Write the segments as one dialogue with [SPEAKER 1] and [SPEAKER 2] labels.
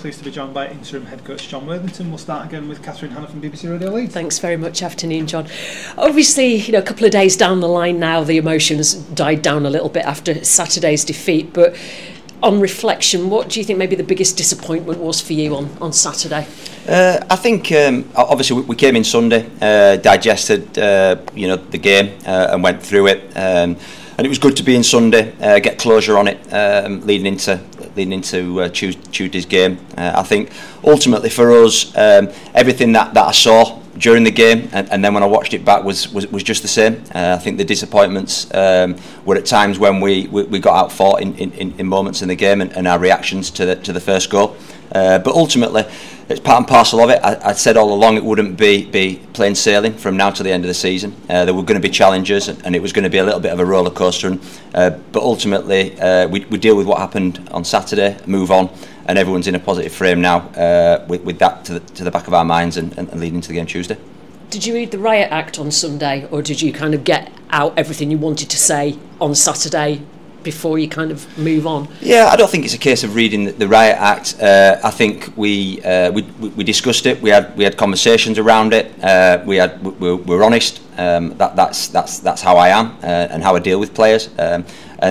[SPEAKER 1] pleased to be joined by interim head coach John Worthington. We'll start again with Catherine Hannah from BBC Radio Leeds.
[SPEAKER 2] Thanks very much. Afternoon, John. Obviously, a couple of days down the line now, the emotions died down a little bit after Saturday's defeat. But on reflection, what do you think maybe the biggest disappointment was for you on Saturday?
[SPEAKER 3] I think obviously we came in Sunday, digested the game and went through it. And it was good to be in Sunday, get closure on it, leading into Tuesday's game. I think ultimately for us, everything that I saw during the game and then when I watched it back was just the same. I think the disappointments were at times when we got outfought in moments in the game and our reactions to the first goal. But ultimately, it's part and parcel of it. I said all along it wouldn't be plain sailing from now to the end of the season. There were going to be challenges and it was going to be a little bit of a roller coaster. But ultimately, we deal with what happened on Saturday, move on, and everyone's in a positive frame now with that to the back of our minds and leading into the game Tuesday.
[SPEAKER 2] Did you read the Riot Act on Sunday, or did you kind of get out everything you wanted to say on Saturday before you kind of move on? Yeah,
[SPEAKER 3] I don't think it's a case of reading the Riot Act. I think we discussed it. We had conversations around it. We're honest. That's how I am and how I deal with players. And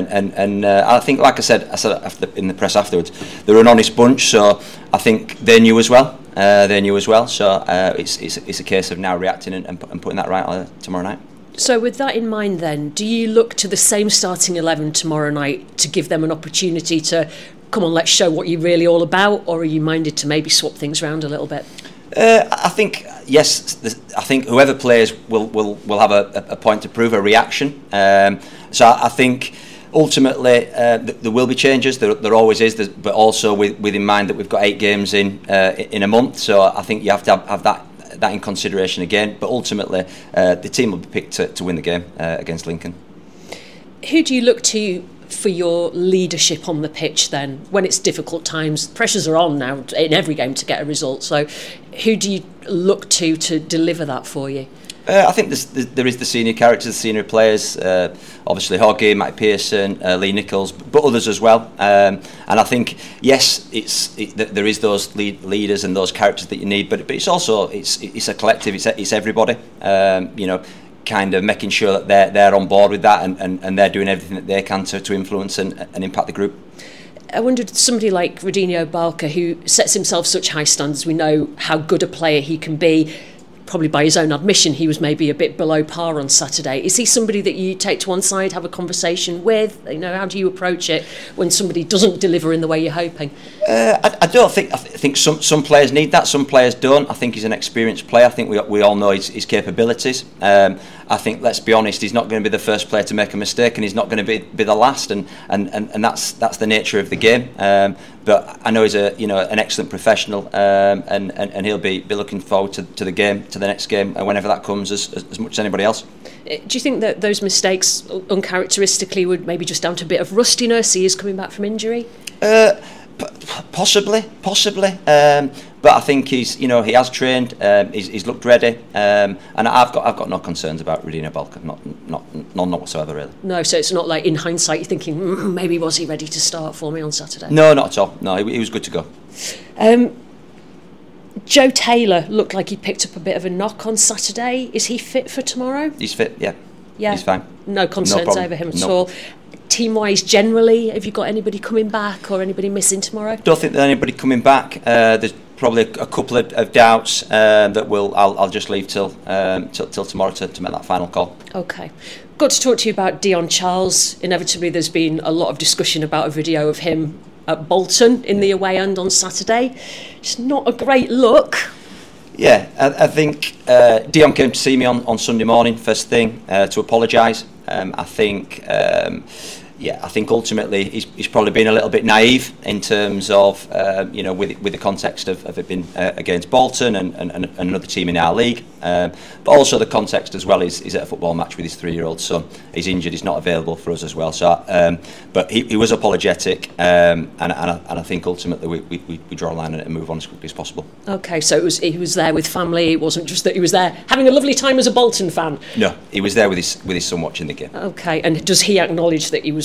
[SPEAKER 3] I think, like I said in the press afterwards, they're an honest bunch. So I think they knew as well. So it's a case of now reacting and putting that right tomorrow night.
[SPEAKER 2] So with that in mind then, do you look to the same starting 11 tomorrow night to give them an opportunity to, come on, let's show what you're really all about, or are you minded to maybe swap things around a little bit?
[SPEAKER 3] I think, yes, I think whoever plays will have a point to prove, a reaction. So I think ultimately there will be changes, there always is, but also with in mind that we've got 8 games in a month, so I think you have to have that in consideration again, but ultimately the team will be picked to win the game against Lincoln.
[SPEAKER 2] Who do you look to for your leadership on the pitch then when it's difficult times? Pressures are on now in every game to get a result, so who do you look to deliver that for you?
[SPEAKER 3] I think there is the senior characters, the senior players, obviously Hoggy, Mike Pearson, Lee Nichols, but others as well. And I think, yes, there is those leaders and those characters that you need, but it's also it's a collective. It's everybody. Kind of making sure that they're on board with that and they're doing everything that they can to influence and impact the group.
[SPEAKER 2] I wondered, somebody like Radinho Balka, who sets himself such high standards, we know how good a player he can be. Probably by his own admission, he was maybe a bit below par on Saturday. Is he somebody that you take to one side, have a conversation with? How do you approach it when somebody doesn't deliver in the way you're hoping?
[SPEAKER 3] I don't think. I think some players need that. Some players don't. I think he's an experienced player. I think we all know his capabilities. I think, let's be honest, he's not going to be the first player to make a mistake, and he's not going to be the last. And that's the nature of the game. But I know he's an excellent professional, and he'll be looking forward to the game, to the next game, whenever that comes, as much as anybody else.
[SPEAKER 2] Do you think that those mistakes, uncharacteristically, would maybe just down to a bit of rustiness? He is coming back from injury. Possibly. But I think he has trained. He's looked ready, and I've got no concerns about Radinho Balka, none whatsoever, really. No, so it's not like in hindsight you're thinking maybe was he ready to start for me on Saturday? No,
[SPEAKER 3] not at all. No, he was good to go.
[SPEAKER 2] Joe Taylor looked like he picked up a bit of a knock on Saturday. Is he fit for tomorrow?
[SPEAKER 3] He's fit. Yeah. He's fine.
[SPEAKER 2] No concerns over him at all. Team-wise, generally, have you got anybody coming back or anybody missing tomorrow?
[SPEAKER 3] Don't think there's anybody coming back. There's probably a couple of doubts that I'll just leave till tomorrow to make that final call.
[SPEAKER 2] Okay. Got to talk to you about Dion Charles. Inevitably, there's been a lot of discussion about a video of him at Bolton in the away end on Saturday. It's not a great look.
[SPEAKER 3] Yeah, I think Dion came to see me on Sunday morning, first thing, to apologise. I think ultimately he's probably been a little bit naive in terms of with the context of it being against Bolton and another team in our league, but also the context as well is at a football match with his 3-year-old son. He's injured, he's not available for us as well. So, but he was apologetic, and I think ultimately we draw a line and move on as quickly as possible.
[SPEAKER 2] Okay, so he was there with family. It wasn't just that he was there having a lovely time as a Bolton fan.
[SPEAKER 3] No, he was there with his son watching the game.
[SPEAKER 2] Okay, and does he acknowledge that he was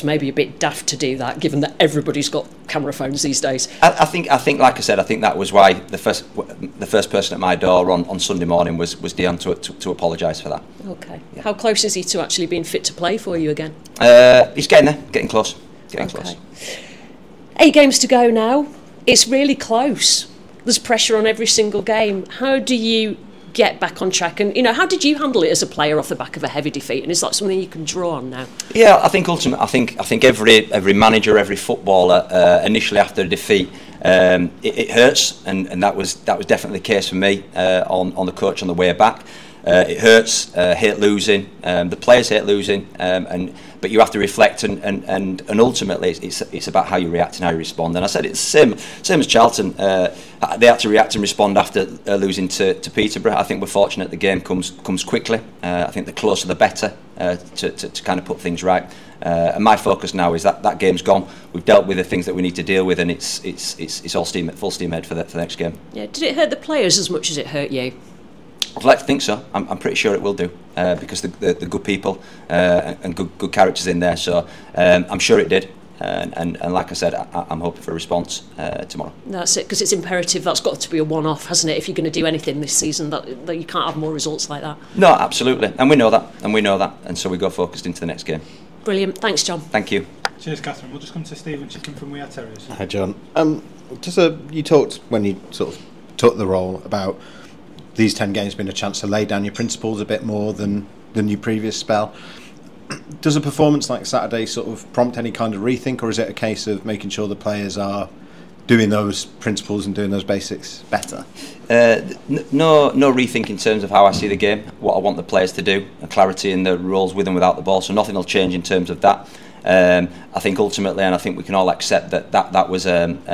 [SPEAKER 2] maybe a bit daft to do that, given that everybody's got camera phones these days.
[SPEAKER 3] I think, like I said, I think that was why the first person at my door on Sunday morning was Dion to apologise for that.
[SPEAKER 2] Okay. Yeah. How close is he to actually being fit to play for you again?
[SPEAKER 3] He's getting there, getting close. Close.
[SPEAKER 2] 8 games to go now. It's really close. There's pressure on every single game. How do you get back on track? And, how did you handle it as a player off the back of a heavy defeat? And is that something you can draw on now? Yeah, I think ultimately, I think every manager, every footballer, initially after a defeat, it hurts, and that was definitely the case for me on the coach on the way back. It hurts, hate losing. The players hate losing, but you have to reflect and ultimately it's about how you react and how you respond. And I said it's the same as Charlton. They had to react and respond after losing to Peterborough. I think we're fortunate the game comes quickly. I think the closer the better to kind of put things right. And my focus now is that game's gone. We've dealt with the things that we need to deal with, and it's all full steam ahead for the next game. Yeah. Did it hurt the players as much as it hurt you?
[SPEAKER 3] I'd like to think so. I'm pretty sure it will do because the good people and good characters in there. So I'm sure it did. And like I said, I'm hoping for a response tomorrow.
[SPEAKER 2] That's it, because it's imperative. That's got to be a one-off, hasn't it? If you're going to do anything this season, that you can't have more results like that.
[SPEAKER 3] No, absolutely, and we know that, and so we go focused into the next game.
[SPEAKER 2] Brilliant, thanks, John.
[SPEAKER 3] Thank you.
[SPEAKER 1] Cheers, Catherine. We'll just come to Stephen Chicken from We Are Terriers.
[SPEAKER 4] Hi, John. You talked when you sort of took the role about these 10 games being a chance to lay down your principles a bit more than your previous spell. Does a performance like Saturday sort of prompt any kind of rethink, or is it a case of making sure the players are doing those principles and doing those basics better?
[SPEAKER 3] No rethink in terms of how I see the game, what I want the players to do, and clarity in the roles with and without the ball, so nothing will change in terms of that. I think ultimately, and I think we can all accept that was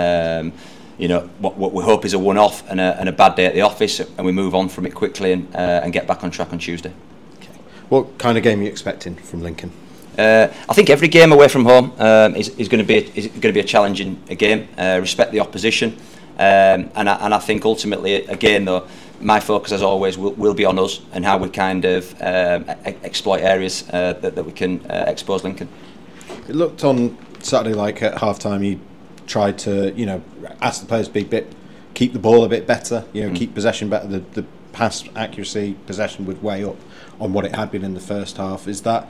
[SPEAKER 3] what we hope is a one-off and a bad day at the office, and we move on from it quickly and get back on track on Tuesday.
[SPEAKER 4] Okay. What kind of game are you expecting from Lincoln?
[SPEAKER 3] I think every game away from home is going to be a challenging game. Respect the opposition, and I think ultimately, again though, my focus as always will be on us and how we kind of exploit areas that we can expose Lincoln.
[SPEAKER 4] It looked on Saturday like at half-time you tried to, ask the players to be keep the ball a bit better, keep possession better. The pass accuracy, possession would weigh up on what it had been in the first half. Was that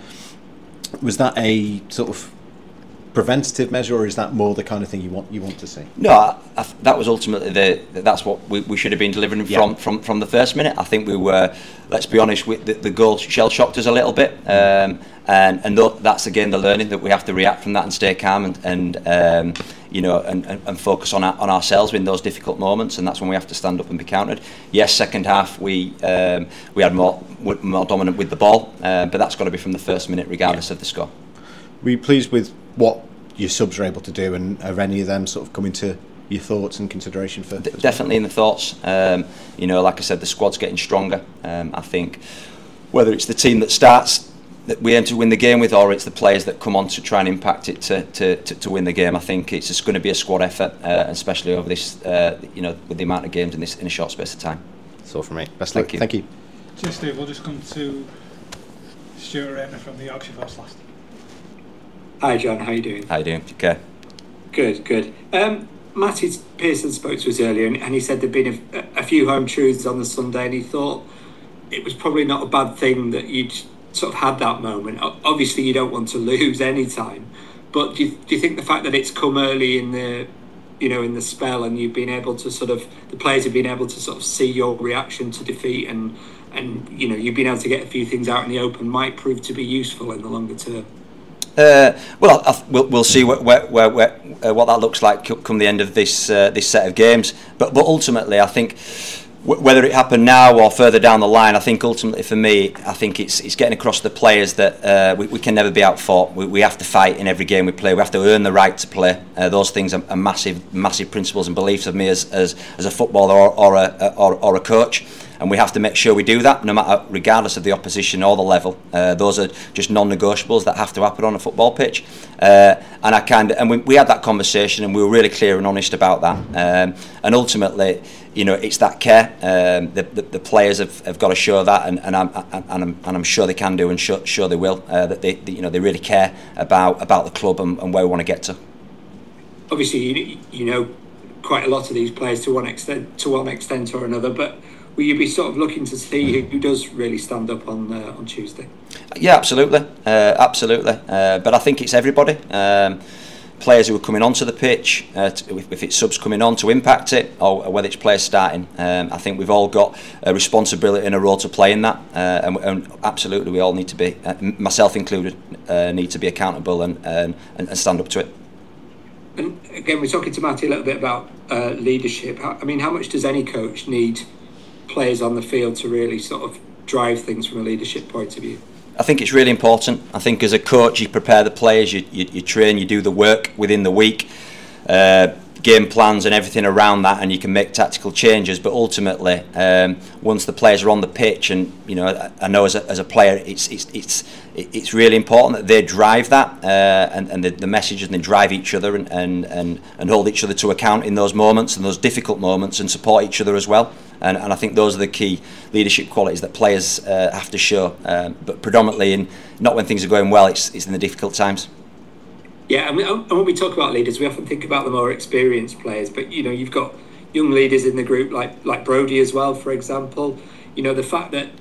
[SPEAKER 4] a sort of preventative measure, or is that more the kind of thing you want to see?
[SPEAKER 3] No, that was ultimately that's what we should have been delivering from the first minute. I think we were, let's be honest, the goal shell shocked us a little bit, and that's again the learning that we have to react from that and stay calm and focus on ourselves in those difficult moments, and that's when we have to stand up and be countered. Yes, second half we had more dominant with the ball, but that's got to be from the first minute regardless of the score.
[SPEAKER 4] Were you pleased with what your subs are able to do, and are any of them sort of coming to your thoughts and consideration for?
[SPEAKER 3] Definitely in the thoughts. Like I said, the squad's getting stronger. I think whether it's the team that starts that we aim to win the game with, or it's the players that come on to try and impact it to win the game, I think it's just going to be a squad effort, especially over this, with the amount of games in a short space of time.
[SPEAKER 4] That's all from me. Best luck. Thank you.
[SPEAKER 1] Cheers, Steve. We'll just come to Stuart Rayner from the Yorkshire First last.
[SPEAKER 5] Hi John, how are you doing?
[SPEAKER 3] How you doing? Okay.
[SPEAKER 5] Good. Matty Pearson spoke to us earlier, and he said there'd been a few home truths on the Sunday, and he thought it was probably not a bad thing that you'd sort of had that moment. Obviously, you don't want to lose any time, but do you think the fact that it's come early in the spell, and you've been able to the players have been able to sort of see your reaction to defeat, and you've been able to get a few things out in the open, might prove to be useful in the longer term?
[SPEAKER 3] We'll see what that looks like come the end of this set of games. But ultimately, I think whether it happened now or further down the line, I think ultimately for me, I think it's getting across to the players that we can never be outfought. We have to fight in every game we play. We have to earn the right to play. Those things are massive principles and beliefs of me as a footballer or a coach. we have to make sure we do that, no matter, regardless of the opposition or the level. Those are just non-negotiables that have to happen on a football pitch. And we had that conversation, and we were really clear and honest about that. And ultimately, you know, it's that care. The players have got to show that, and I'm sure they can do, and sure they will. That they really care about the club and where we want to get to.
[SPEAKER 5] Obviously, you know quite a lot of these players to one extent or another, but will you be sort of looking to see who does really stand up on Tuesday?
[SPEAKER 3] Yeah, absolutely, absolutely. But I think it's everybody. Players who are coming onto the pitch, if it's subs coming on to impact it, or whether it's players starting. I think we've all got a responsibility and a role to play in that, and absolutely we all need to be, myself included, need to be accountable and stand up to it.
[SPEAKER 5] And again, we're talking to Matty a little bit about leadership. I mean, how much does any coach need players on the field to really sort of drive things from a leadership point of view?
[SPEAKER 3] I think it's really important. I think as a coach, you prepare the players, you train, you do the work within the week, game plans and everything around that, and you can make tactical changes. But ultimately, once the players are on the pitch, and you know, I know as a player, it's really important that they drive that and the messages, and they drive each other and hold each other to account in those moments and those difficult moments, and support each other as well. And I think those are the key leadership qualities that players have to show, but predominantly not when things are going well. It's in the difficult times.
[SPEAKER 5] Yeah, and when we talk about leaders, we often think about the more experienced players, but you know, you've got young leaders in the group like Brodie as well, for example. You know, the fact that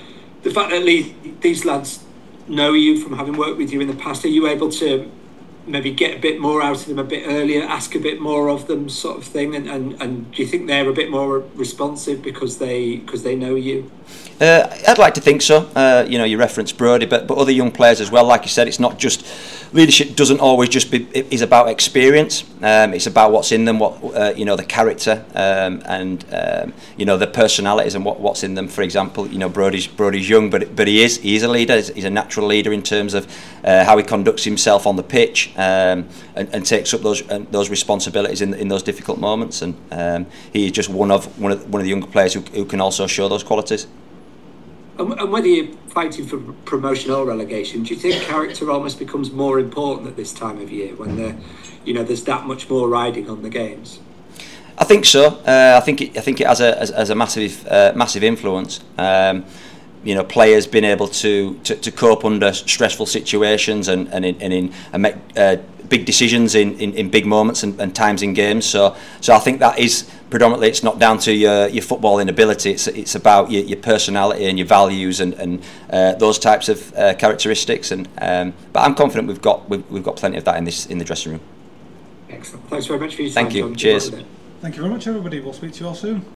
[SPEAKER 5] these lads know you from having worked with you in the past, are you able to maybe get a bit more out of them a bit earlier, ask a bit more of them, sort of thing, and do you think they're a bit more responsive because they know you?
[SPEAKER 3] I'd like to think so. You know, you referenced Brodie, but other young players as well. Like you said, it's not just leadership. Doesn't always just be. It is about experience. It's about what's in them, what you know, the character, and you know, the personalities and what's in them. For example, you know, Brodie's young, but he is a leader. He's a natural leader in terms of how he conducts himself on the pitch, and takes up those responsibilities in those difficult moments. And he is just one of the younger players who can also show those qualities.
[SPEAKER 5] And whether you're fighting for promotion or relegation, do you think character almost becomes more important at this time of year when there's that much more riding on the games?
[SPEAKER 3] I think so. I think it has a massive influence. You know, players being able to cope under stressful situations and make big decisions in big moments and times in games. So I think that is predominantly, it's not down to your footballing ability. It's about your personality and your values and those types of characteristics. But I'm confident we've got plenty of that in the dressing room.
[SPEAKER 5] Excellent. Thanks very much for your time.
[SPEAKER 3] Thank you.
[SPEAKER 5] John.
[SPEAKER 3] Cheers.
[SPEAKER 1] Thank you very much, everybody. We'll speak to you all soon.